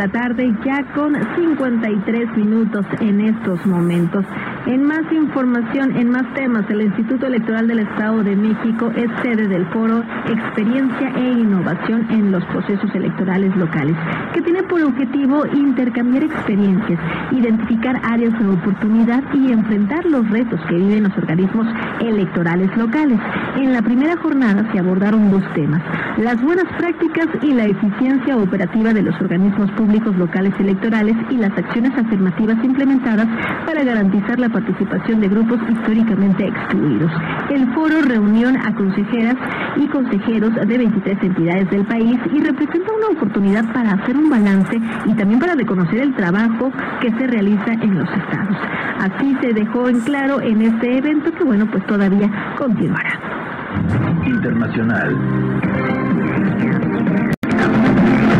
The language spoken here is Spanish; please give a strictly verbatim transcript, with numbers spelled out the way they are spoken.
la tarde, ya con cincuenta y tres minutos en estos momentos. En más información, en más temas, el Instituto Electoral del Estado de México es sede del foro Experiencia e Innovación en los Procesos Electorales Locales, que tiene por objetivo intercambiar experiencias, identificar áreas de oportunidad y enfrentar los retos que viven los organismos electorales locales. En la primera jornada se abordaron dos temas: las buenas prácticas y la eficiencia operativa de los organismos públicos locales electorales y las acciones afirmativas implementadas para garantizar la participación de grupos históricamente excluidos. El foro reunió a consejeras y consejeros de veintitrés entidades del país y representa una oportunidad para hacer un balance y también para reconocer el trabajo que se realiza en los estados. Así se dejó en claro en este evento que, bueno, pues todavía continuará. Internacional.